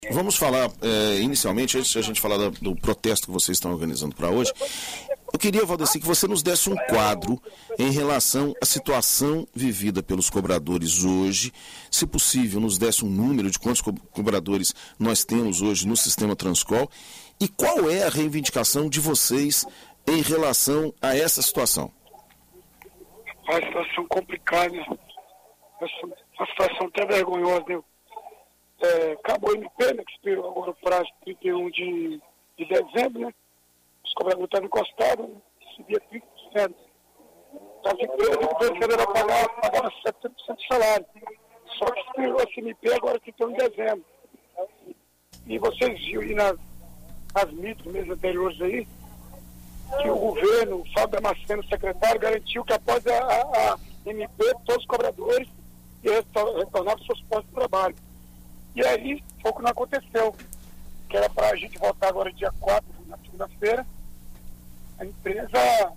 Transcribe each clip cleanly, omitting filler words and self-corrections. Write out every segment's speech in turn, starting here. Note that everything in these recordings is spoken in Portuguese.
Vamos falar, inicialmente, antes de a gente falar do protesto que vocês estão organizando para hoje, eu queria, Valdeci, que você nos desse um quadro em relação à situação vivida pelos cobradores hoje, se possível, nos desse um número de quantos cobradores nós temos hoje no sistema Transcol e qual é a reivindicação de vocês em relação a essa situação. Uma situação complicada, uma situação até vergonhosa, né? Acabou o MP, né, que expirou agora o prazo 31 de dezembro, né? Os cobradores estavam encostados, subia 30%. As empresas, o governo federal pagava 70% de salário. Só que expirou esse MP agora que estão em dezembro. E vocês viram aí nas mídias, meses anteriores aí, que o governo, o Fábio Damasceno, secretário, garantiu que após a MP, todos os cobradores iam retornar para os seus postos de trabalho. E aí, foi o que não aconteceu, que era para a gente voltar agora dia 4, na segunda-feira. A empresa,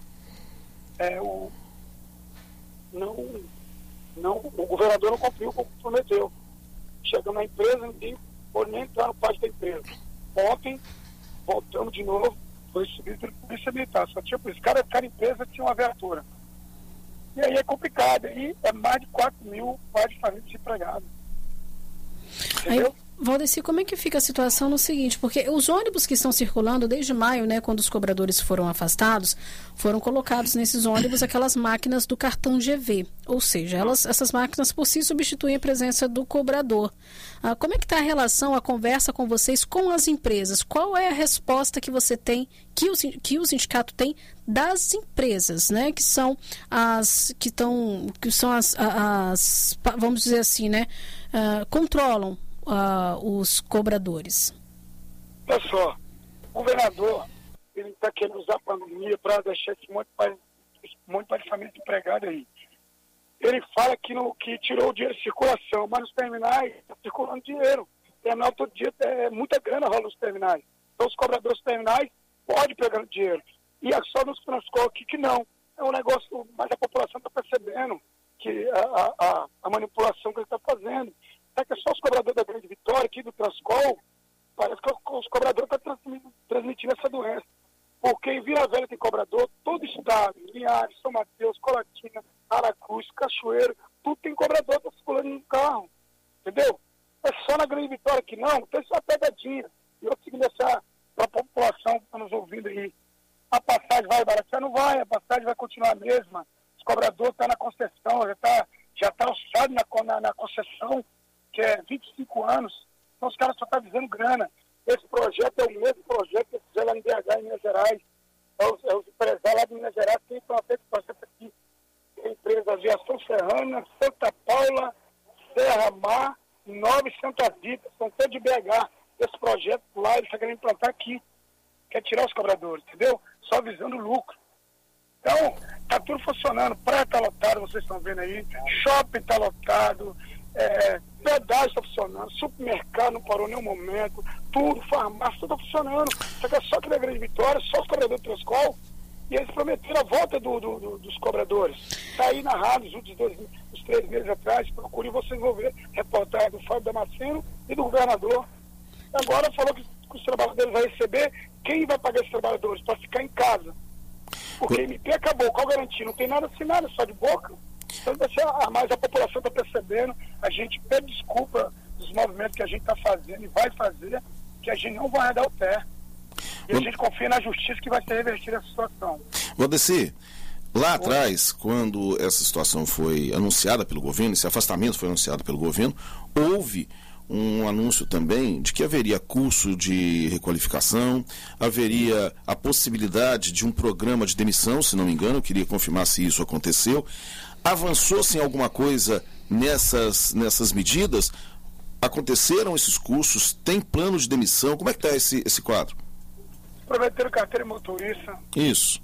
o governador não cumpriu como prometeu. Chegamos na empresa, ninguém pôde nem entrar no pátio da empresa. Ontem, voltamos de novo, foi subido pela Polícia Militar, só tinha por isso. Cada empresa tinha uma viatura. E aí é complicado, e é mais de 4 mil pais de família desempregados. Entendeu? Valdeci, como é que fica a situação no seguinte, porque os ônibus que estão circulando desde maio, né, quando os cobradores foram afastados, foram colocados nesses ônibus aquelas máquinas do cartão GV, ou seja, essas máquinas por si substituem a presença do cobrador. Como é que está a relação, a conversa com vocês, com as empresas? Qual é a resposta que você tem, que o sindicato tem das empresas, né, que são as vamos dizer assim, né, controlam os cobradores? Olha só, o governador, ele está querendo usar a pandemia para deixar esse monte de família empregada aí. Ele fala que tirou o dinheiro de circulação, mas nos terminais está circulando dinheiro. Terminal todo dia, muita grana rola nos terminais. Então os cobradores dos terminais podem pegar dinheiro. E é só nos Transcol aqui que não. É um negócio, mas a população está percebendo que a manipulação que ele está fazendo. É que só os cobradores da Grande Vitória, aqui do Transcol, parece que os cobradores estão transmitindo essa doença. Porque em Vila Velha tem cobrador, todo estado, Linhares, São Mateus, Colatina, Aracruz, Cachoeiro, tudo tem cobrador, está circulando no carro. Entendeu? É só na Grande Vitória que não, tem só uma pegadinha. E eu seguindo para a população que está nos ouvindo aí, a passagem vai baratear? Não vai, a passagem vai continuar a mesma. Os cobradores estão na concessão, já tá alçado na concessão, que é 25 anos, então os caras só estão visando grana. Esse projeto é o mesmo projeto que fizeram lá em BH, em Minas Gerais. Os empresários lá de Minas Gerais que estão feito projeto aqui. Tem empresa Aviação Serrana, Santa Paula, Serra Mar, Nova e Santa Rita, são todos de BH. Esse projeto lá, eles estão querendo implantar aqui. Quer tirar os cobradores, entendeu? Só visando lucro. Então, está tudo funcionando. Praia está lotado, vocês estão vendo aí. Shopping está lotado. Pedágio está funcionando, supermercado não parou em nenhum momento, tudo, farmácia, tudo funcionando. Só que na Grande Vitória, só os cobradores do Transcol, e eles prometeram a volta dos cobradores. Está aí na rádio, os 3 meses atrás, procurem vocês vão ver reportagem do Fábio Damasceno e do governador. Agora falou que os trabalhadores vão receber, quem vai pagar esses trabalhadores? Para ficar em casa. Porque a MP acabou, qual garantia? Não tem nada assinado, só de boca. Então, mas a população está percebendo, a gente pede desculpa dos movimentos que a gente está fazendo e vai fazer, que a gente não vai arredar o pé. E a gente confia na justiça que vai ser revertida essa situação. Valdeci, lá atrás, quando essa situação foi anunciada pelo governo, esse afastamento foi anunciado pelo governo, houve um anúncio também de que haveria curso de requalificação, haveria a possibilidade de um programa de demissão, se não me engano, eu queria confirmar se isso aconteceu. Avançou-se em alguma coisa nessas medidas? Aconteceram esses cursos? Tem plano de demissão? Como é que está esse quadro? Prometeram carteira de motorista. Isso.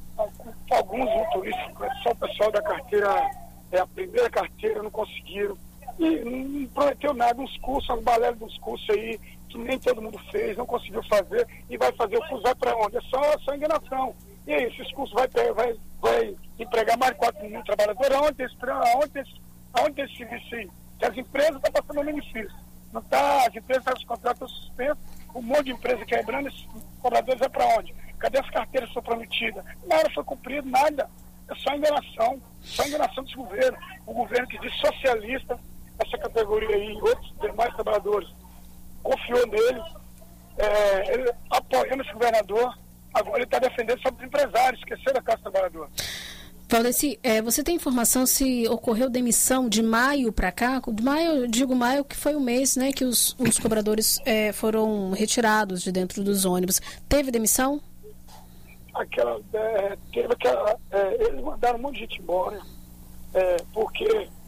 Alguns motoristas, só o pessoal da carteira, a primeira carteira, não conseguiram. E não prometeu nada, uns cursos, umas balelas dos cursos aí, que nem todo mundo fez, não conseguiu fazer, e vai fazer o curso, vai para onde? É só enganação. E aí, esses cursos vai empregar mais de 4 mil trabalhadores, aonde esse serviço aí? Que as empresas estão passando benefício. Não tá, as empresas, os contratos suspensos, um monte de empresa quebrando, esses cobradores é para onde? Cadê as carteiras que são prometidas? Nada foi cumprido, nada. É só enganação desse governo. O governo que diz socialista, essa categoria aí, e outros demais trabalhadores, confiou nele, ele apoiando esse governador, agora ele está defendendo só os empresários, esquecendo a classe trabalhadora. Valdeci, você tem informação se ocorreu demissão de maio para cá? De maio, digo maio, que foi o mês, né, que os cobradores foram retirados de dentro dos ônibus. Teve demissão? Eles mandaram um monte de gente embora, porque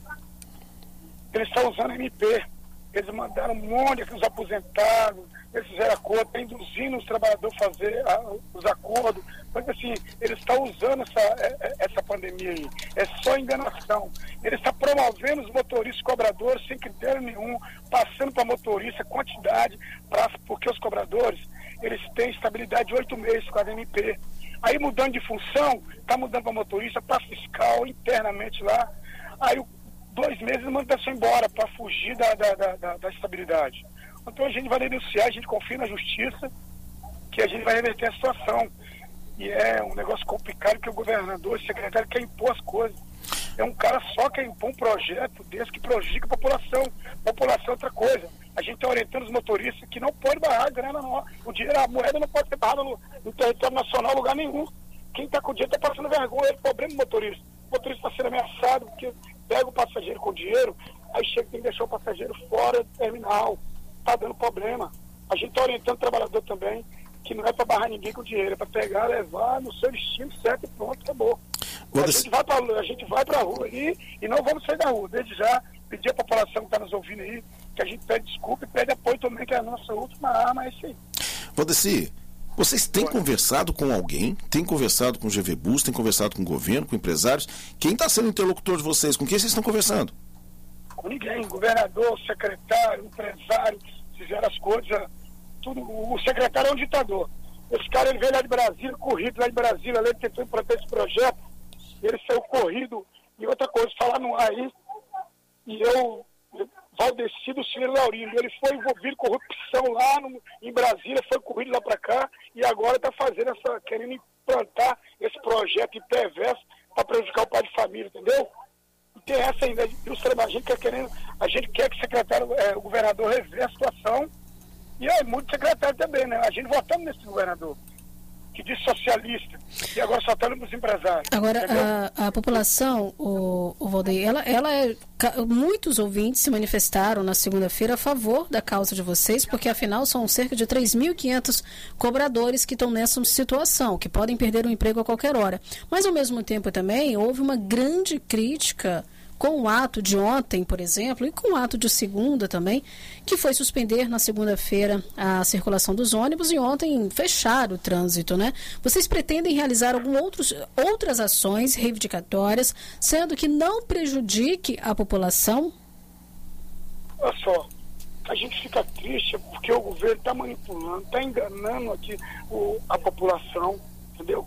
eles estão usando MP. Eles mandaram um monte de aposentados, eles fizeram acordo, estão induzindo os trabalhadores a fazer os acordos. Mas assim, eles estão usando essa pandemia aí. É só enganação. Eles estão promovendo os motoristas cobradores sem critério nenhum, passando para motorista quantidade, porque os cobradores, eles têm estabilidade de 8 meses com a MP. Aí mudando de função, está mudando para motorista, para fiscal, internamente lá. Aí 2 meses manda a pessoa embora para fugir da estabilidade. Então a gente vai denunciar, a gente confia na justiça, que a gente vai reverter a situação. E é um negócio complicado que o governador, o secretário quer impor as coisas. É um cara só que impõe um projeto desse que prejudica a população. População é outra coisa. A gente está orientando os motoristas que não pode barrar a grana, não. O dinheiro, a moeda não pode ser barrada no território nacional, lugar nenhum. Quem está com o dinheiro está passando vergonha, é o problema do motorista. O motorista está sendo ameaçado porque pega o passageiro com dinheiro, aí chega e tem que deixar o passageiro fora do terminal. Está dando problema. A gente está orientando o trabalhador também, que não é para barrar ninguém com dinheiro, é para pegar, levar no seu destino certo e pronto, acabou. A gente vai para a rua aí e não vamos sair da rua. Desde já, pedir à população que está nos ouvindo aí, que a gente pede desculpa e pede apoio também, que é a nossa última arma, é isso aí. Valdeci, vocês têm conversado com alguém? Têm conversado com o GV Bus, têm conversado com o governo, com empresários? Quem está sendo interlocutor de vocês? Com quem vocês estão conversando? Com ninguém. Governador, secretário, empresário, fizeram as coisas, tudo. O secretário é um ditador. Esse cara, ele veio lá de Brasília, corrido lá de Brasília, ele tentou implantar esse projeto, ele saiu corrido. E outra coisa, falar no ar aí, e Valdeci do Ciro Laurino, ele foi envolvido em corrupção lá em Brasília, foi corrido lá para cá, e agora está querendo implantar esse projeto perverso para prejudicar o pai de família, entendeu? E tem essa ainda, a gente quer que o governador reverta a situação, e é muito secretário também, né? A gente votamos nesse governador, que diz socialista, e agora só está para os empresários. Agora, a população, o Valdeir, muitos ouvintes se manifestaram na segunda-feira a favor da causa de vocês, porque afinal são cerca de 3.500 cobradores que estão nessa situação, que podem perder o emprego a qualquer hora. Mas, ao mesmo tempo, também houve uma grande crítica com o ato de ontem, por exemplo, e com o ato de segunda também, que foi suspender na segunda-feira a circulação dos ônibus e ontem fechar o trânsito, né? Vocês pretendem realizar outras ações reivindicatórias, sendo que não prejudique a população? Olha só, a gente fica triste porque o governo está manipulando, está enganando aqui a população, entendeu?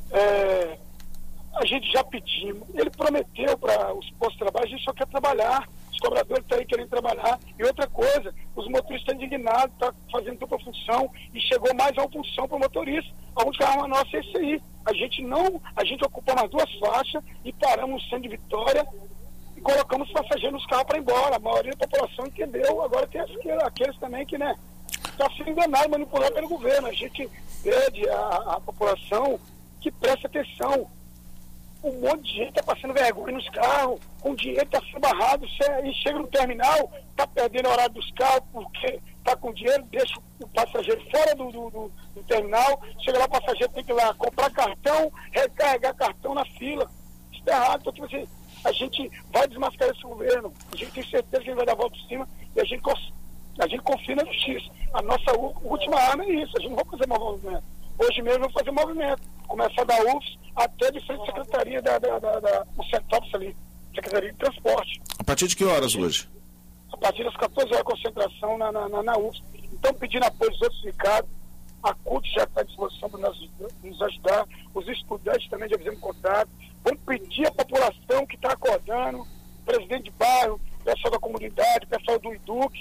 A gente já pedimos, ele prometeu para os postos de trabalho, a gente só quer trabalhar, os cobradores estão aí querendo trabalhar. E outra coisa, os motoristas estão indignados, estão fazendo dupla função e chegou mais a uma função para o motorista. A única arma nossa é isso aí. A gente ocupamos as 2 faixas e paramos no centro de Vitória e colocamos os passageiros nos carros para ir embora. A maioria da população entendeu, agora tem aqueles também que, né, está sendo enganado, manipulado pelo governo. A gente pede à população que preste atenção. Um monte de gente está passando vergonha nos carros, com dinheiro está sendo barrado, e chega no terminal, está perdendo o horário dos carros, porque está com dinheiro, deixa o passageiro fora do terminal, chega lá, o passageiro tem que ir lá comprar cartão, recarregar cartão na fila. Isso está errado, então, tipo assim, a gente vai desmascarar esse governo, a gente tem certeza que a gente vai dar a volta por cima, e a gente confia na justiça. A nossa última arma é isso, a gente não vai fazer mais movimento. Hoje mesmo eu vou fazer movimento, começar da UFS até de frente à secretaria do Centrópolis ali, Secretaria de Transporte. A partir de que horas hoje? A partir das 14 horas, concentração na UFS. Então, pedindo apoio dos outros sindicatos, a CUT já está à disposição para nos ajudar, os estudantes também já fizemos contato. Vamos pedir à população que está acordando, presidente de bairro, pessoal da comunidade, pessoal do IDUC,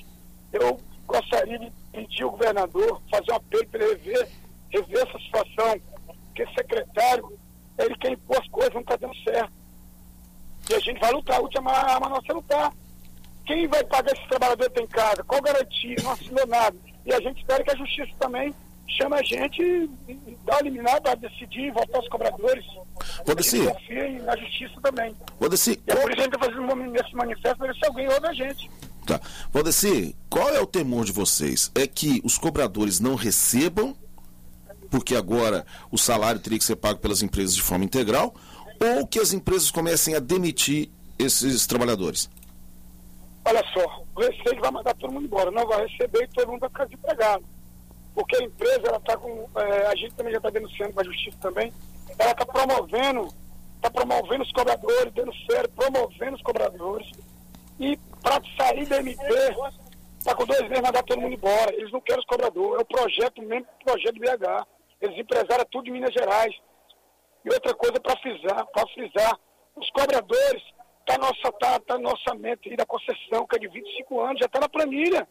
Eu gostaria de pedir ao governador, fazer um apelo para ele rever essa situação, porque esse secretário, ele quer impor as coisas, não está dando certo. E a gente vai lutar, a última arma nossa é lutar. Quem vai pagar esses trabalhadores que tem em casa? Qual garantia? Não assinou nada. E a gente espera que a justiça também chame a gente e dá uma liminar para decidir, votar os cobradores. Valdeci, confia na justiça também. Valdeci, E é por isso que a gente está fazendo esse manifesto, para ver se alguém ouve a gente. Tá. Valdeci, qual é o temor de vocês? É que os cobradores não recebam, porque agora o salário teria que ser pago pelas empresas de forma integral, ou que as empresas comecem a demitir esses trabalhadores? Olha só, o receio vai mandar todo mundo embora, não vai receber e todo mundo vai ficar desempregado. Porque a empresa, ela está com, a gente também já está denunciando com a justiça também, ela está promovendo os cobradores, dando sério, promovendo os cobradores, e para sair da MP, está com 2 meses mandar todo mundo embora. Eles não querem os cobradores, é o projeto mesmo, projeto do BH. Eles empresaram tudo de Minas Gerais. E outra coisa para frisar, os cobradores, tá no orçamento aí da concessão, que é de 25 anos, já está na planilha.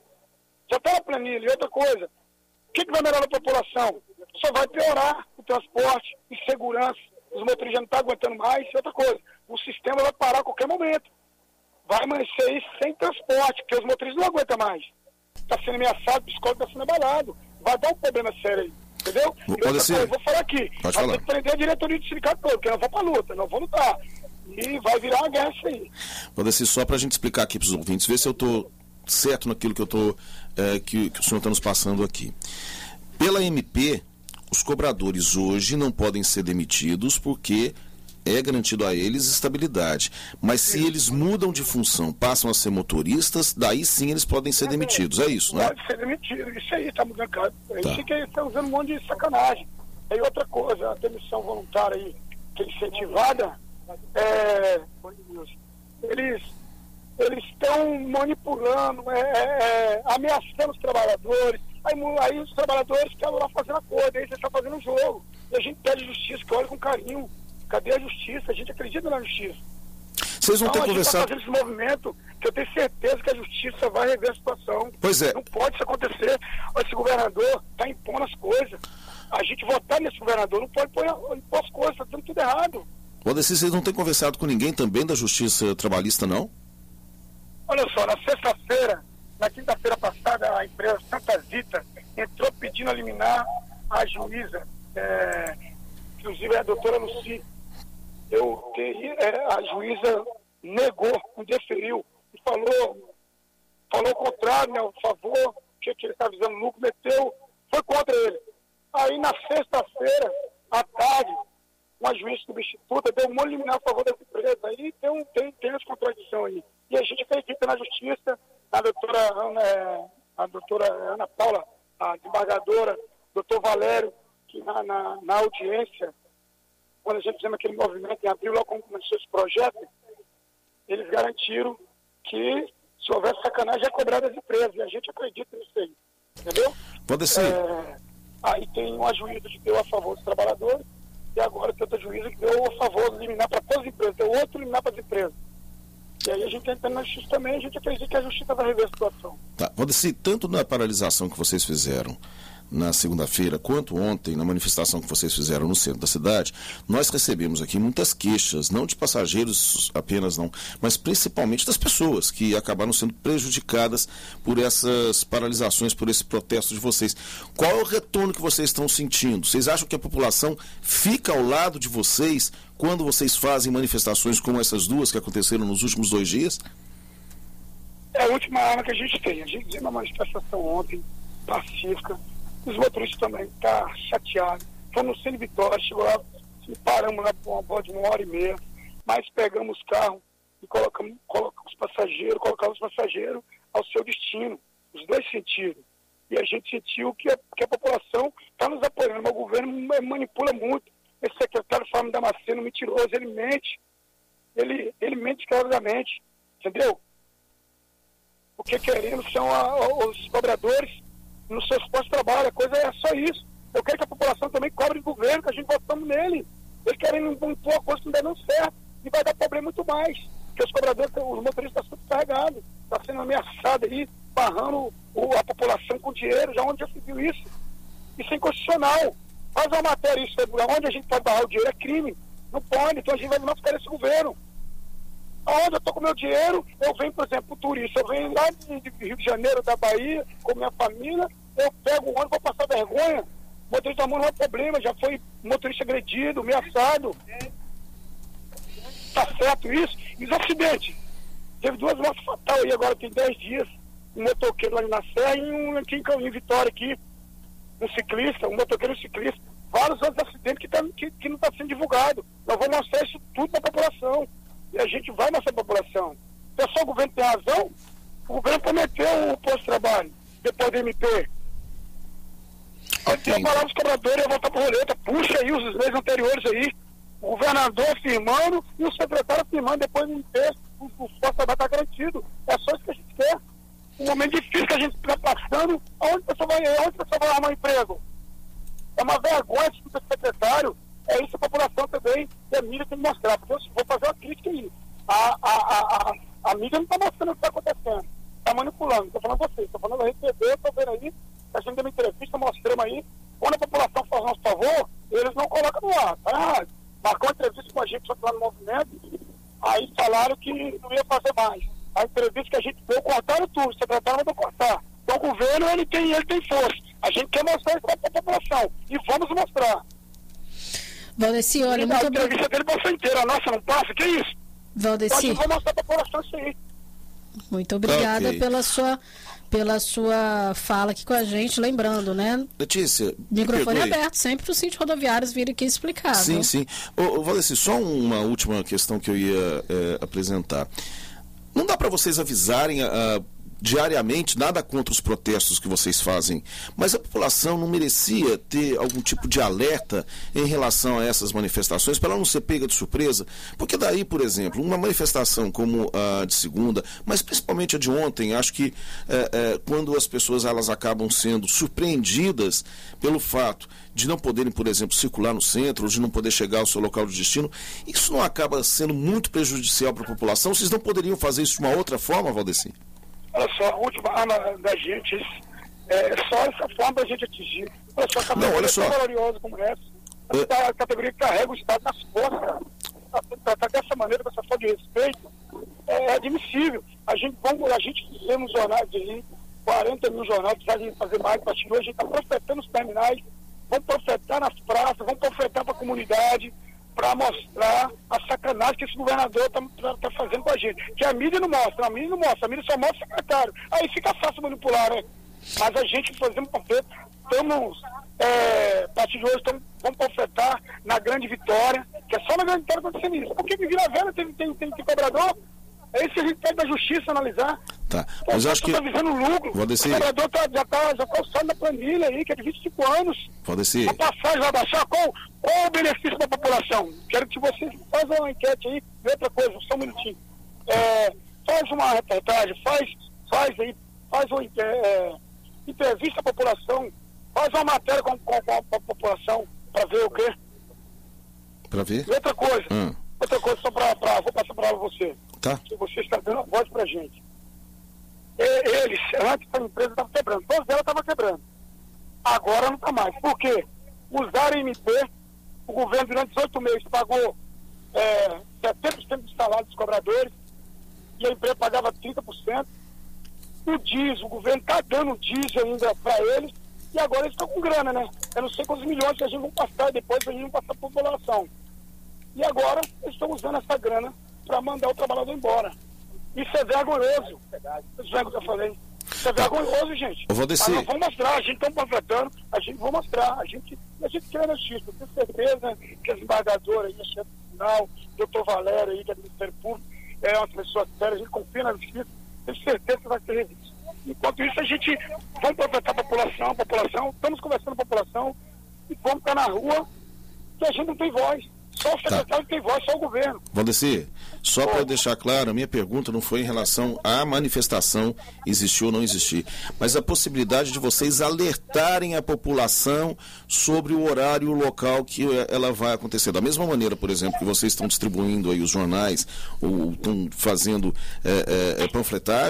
E outra coisa, o que vai melhorar a população? Só vai piorar o transporte, insegurança, os motoristas já não estão aguentando mais. E outra coisa, o sistema vai parar a qualquer momento. Vai amanhecer aí sem transporte, porque os motoristas não aguentam mais. Está sendo ameaçado, o psicólogo está sendo abalado. Vai dar um problema sério aí, entendeu? Eu vou falar aqui, vai ter que prender a diretoria do sindicato todo, porque eu não vou para a luta, não vou lutar. E vai virar uma guerra isso aí. Valdeci, só para a gente explicar aqui para os ouvintes, ver se eu estou certo naquilo que que o senhor está nos passando aqui. Pela MP, os cobradores hoje não podem ser demitidos porque é garantido a eles estabilidade. Mas se eles mudam de função, passam a ser motoristas, daí sim eles podem ser demitidos. É isso, né? Pode ser demitido. Isso aí está mudando, cara. A gente está usando um monte de sacanagem. E outra coisa, a demissão voluntária aí, que é incentivada, eles estão manipulando, ameaçando os trabalhadores. Aí os trabalhadores ficam lá fazendo acordo, aí você está fazendo um jogo. E a gente pede justiça, que olha com carinho. Cadê a justiça? A gente acredita na justiça. Vocês não têm conversado... A gente está fazendo esse movimento, que eu tenho certeza que a justiça vai rever a situação. Pois é. Não pode isso acontecer. Esse governador está impondo as coisas. A gente votar nesse governador não pode impor as coisas, está dando tudo errado. Valdeci, vocês não têm conversado com ninguém também da Justiça Trabalhista, não? Olha só, na quinta-feira passada, a empresa Santa Zita entrou pedindo a liminar a juíza, inclusive a doutora Luci. A juíza negou, indeferiu, e falou o contrário, né, o favor, que ele está visando lucro, foi contra ele. Aí na sexta-feira, à tarde, uma juíza substituta deu uma liminar a favor dessa empresa. Aí tem essa contradição aí. E a gente acredita na justiça, a doutora Ana Paula, a desembargadora, doutor Valério, que na audiência, quando a gente fizemos aquele movimento em abril, logo quando começou esse projeto, eles garantiram que se houver sacanagem é cobrar das empresas, e a gente acredita nisso aí, entendeu? Pode ser. Aí tem uma juíza que deu a favor dos trabalhadores, e agora tem outra juíza que deu a favor de liminar para todas as empresas, deu outro liminar para as empresas. E aí a gente entra na justiça também, a gente acredita que a justiça vai rever a situação. Tá. Pode ser, tanto na paralisação que vocês fizeram na segunda-feira, quanto ontem, na manifestação que vocês fizeram no centro da cidade, nós recebemos aqui muitas queixas, não de passageiros apenas não, mas principalmente das pessoas que acabaram sendo prejudicadas por essas paralisações, por esse protesto de vocês. Qual é o retorno que vocês estão sentindo? Vocês acham que a população fica ao lado de vocês quando vocês fazem manifestações como essas duas que aconteceram nos últimos 2 dias? É a última arma que a gente tem. A gente fez uma manifestação ontem, pacífica. Os motoristas também estão chateados. Fomos no Cine Vitória, chegou lá, paramos lá por uma volta de 1h30, mas pegamos os carros e colocamos os passageiros ao seu destino, os 2 sentidos. E a gente sentiu que a população está nos apoiando, mas o governo manipula muito. Esse secretário Fábio Damasceno, mentiroso, ele mente escravamente, entendeu? Porque querendo são os cobradores nos seus postos de trabalho, a coisa é só isso. Eu quero que a população também cobre o governo, que a gente votamos nele. Eles querem impor a coisa que não dá dando certo, e vai dar problema muito mais. Porque os cobradores, os motoristas estão super carregados, está sendo ameaçado aí, barrando a população com dinheiro, onde já se viu isso? Isso é inconstitucional. Faz uma matéria, isso, onde a gente pode barrar o dinheiro é crime. Não pode, então a gente vai não ficar nesse governo. Onde eu estou com meu dinheiro, eu venho, por exemplo, turista, eu venho lá de Rio de Janeiro, da Bahia, com minha família, eu pego o ônibus, vou passar vergonha. O motorista da mão não é problema, já foi motorista agredido, ameaçado. Tá certo isso? E os acidentes? Teve 2 mortes fatais aí, agora tem 10 dias. Um motoqueiro lá na Serra e um aqui em Vitória, aqui. Um ciclista, um motoqueiro e um ciclista. Vários outros acidentes que não está sendo divulgado. Nós vamos mostrar isso tudo para a população. E a gente vai mostrar para a população. Se é só o governo tem razão, o governo prometeu o posto de trabalho, depois do MP. Tem a palavra dos cobradores, eu vou voltar para a roleta. Puxa aí os meses anteriores aí. O governador firmando e o secretário firmando, depois do MP, o posto de trabalho está garantido. É só isso que a gente quer. Um momento difícil que a gente está passando, onde a pessoa vai arrumar emprego? É uma vergonha esse secretário, é isso a população também, e a mídia tem que mostrar, porque eu vou fazer uma crítica aí. A mídia não está mostrando o que está acontecendo, está manipulando, estou falando a vocês, estou falando a RCB, estou vendo aí, a gente deu uma entrevista, mostramos aí, quando a população faz nosso favor, eles não colocam no ar, tá errado. Marcou uma entrevista com a gente lá no movimento, aí falaram que não ia fazer mais. A entrevista que a gente deu, cortaram tudo, o secretário mandou cortar. Então o governo, ele tem força. A gente quer mostrar isso para a população. E vamos mostrar. Valdeci, olha, muito obrigado. A entrevista dele passou inteira, a nossa não passa, que isso? Valdeci. Então, vamos mostrar para a população isso aí. Muito obrigada pela sua fala aqui com a gente, lembrando, né? Letícia, microfone aberto, sempre para os sítios rodoviários virem aqui explicar. Sim, né? sim. Valdeci, só uma última questão que eu ia apresentar. Não dá para vocês avisarem diariamente, nada contra os protestos que vocês fazem, mas a população não merecia ter algum tipo de alerta em relação a essas manifestações, para ela não ser pega de surpresa? Porque daí, por exemplo, uma manifestação como a de segunda, mas principalmente a de ontem, acho que quando as pessoas elas acabam sendo surpreendidas pelo fato de não poderem, por exemplo, circular no centro, ou de não poder chegar ao seu local de destino, isso não acaba sendo muito prejudicial para a população? Vocês não poderiam fazer isso de uma outra forma, Valdeci? Olha só, a última arma da gente é só essa forma da gente atingir. Olha só, a categoria tão valorosa como essa, a categoria que carrega o Estado nas costas, tratar dessa maneira, com essa falta de respeito, é admissível. A gente fizemos jornais aí, 40 mil jornais, precisa fazer mais, a gente está profetando os terminais, vamos profetar nas praças, vamos profetar para a comunidade, para mostrar a sacanagem que esse governador está fazendo com a gente. Que a mídia não mostra, a mídia só mostra o secretário. Aí fica fácil manipular, né? Mas a gente, por exemplo, a partir de hoje, vamos profetar na Grande Vitória, que é só na Grande Vitória acontecendo isso. Porque em Vila Velha tem cobrador, é isso que a gente pede da justiça analisar. Tá, mas eu acho que... está visando lucro. Valdeci, o cobrador já tá usando na planilha aí, que é de 25 anos. Valdeci, a passagem vai baixar, qual o benefício da população? Quero que vocês façam uma enquete aí, e outra coisa, só um minutinho. Faz uma reportagem, faz uma entrevista à população, faz uma matéria com a população, para ver o quê? Para ver? E outra coisa só vou passar para você. Tá. Que você está dando a voz pra gente. Eles, antes a empresa estava quebrando, todas elas estavam quebrando. Agora não está mais. Por quê? Usaram MP, o governo durante 18 meses pagou 70% do salário dos cobradores e a empresa pagava 30%. O diesel, o governo está dando diesel ainda para eles e agora eles estão com grana, né? Eu não sei quantos milhões que a gente vai passar depois, a gente vai passar por população. E agora eles estão usando essa grana para mandar o trabalhador embora. Isso é vergonhoso. Isso é o que eu falei. Isso é vergonhoso, gente. Eu vou descer. Mas nós vamos mostrar, a gente está panfletando, a gente vai mostrar. A gente quer justiça. Eu tenho certeza que as embargadoras aí, a chefe final, o doutor Valério aí, que é do Ministério Público, é uma pessoa séria, a gente confia na justiça, tenho certeza que vai ser revisto. Enquanto isso, a gente vai panfletar a população, estamos conversando com a população e vamos estar na rua, que a gente não tem voz. Só o secretário tem voz, só o governo. Valdeci, só para deixar claro, a minha pergunta não foi em relação à manifestação existir ou não existir, mas a possibilidade de vocês alertarem a população sobre o horário e o local que ela vai acontecer. Da mesma maneira, por exemplo, que vocês estão distribuindo aí os jornais ou estão fazendo panfletagem,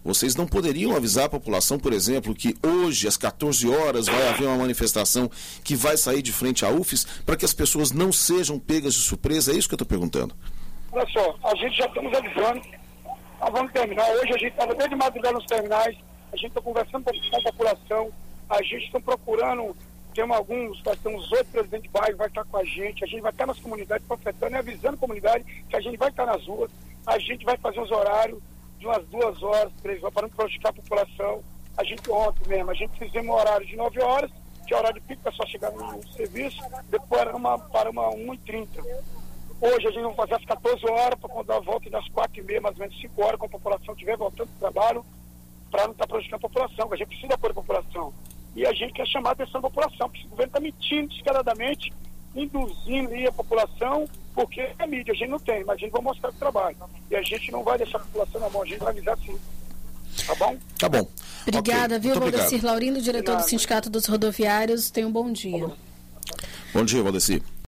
vocês não poderiam avisar a população, por exemplo, que hoje, às 14 horas, vai haver uma manifestação que vai sair de frente à UFES, para que as pessoas não sejam pegas de surpresa? É isso que eu estou perguntando. Olha só, a gente já estamos avisando, nós vamos terminar. Hoje a gente estava desde madrugada nos terminais, a gente está conversando com a população, a gente está procurando, vai ter uns 8 presidentes de bairro, vai estar com a gente vai estar nas comunidades, panfletando e avisando a comunidade que a gente vai estar nas ruas, a gente vai fazer os horários de umas 2 horas, 3 horas, para não prejudicar a população. A gente ontem mesmo, a gente fizemos um horário de 9 horas, que é horário de pico, para só chegar no serviço, depois para uma 1h30. Hoje a gente vai fazer às 14 horas, para quando dar a volta das 4h30, mais ou menos 5 horas, quando a população estiver voltando do trabalho, para não estar prejudicando a população, porque a gente precisa do apoio da população. E a gente quer chamar a atenção da população, porque o governo está mentindo descaradamente, induzindo aí a população, porque a mídia a gente não tem, mas a gente vai mostrar o trabalho. E a gente não vai deixar a população na mão, a gente vai avisar sim. Tá bom? Tá bom. Obrigada, okay. Viu, Valdecir Laurindo, diretor do Sindicato dos Rodoviários. Tenha um bom dia. Bom dia, Valdecir.